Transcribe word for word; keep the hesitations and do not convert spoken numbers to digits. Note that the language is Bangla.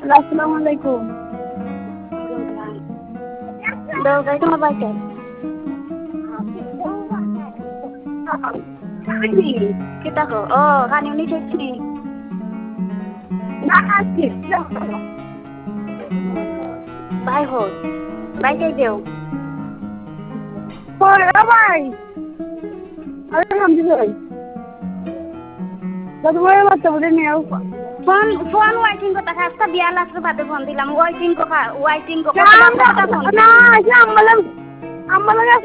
আসসালামু আলাইকুম দাও গাই তোমার বাইকে kita ko oh kanin ni chini bye ho bye kay deo hoy bye alhamdulillah তোমার বাচ্চা বলে নিও ফোন ফোন ওয়াইটিং को था इसका बियाह लास्ट के बाद फोन दिला वाइटिंग को वाइटिंग को ना ना अम्मला अम्मला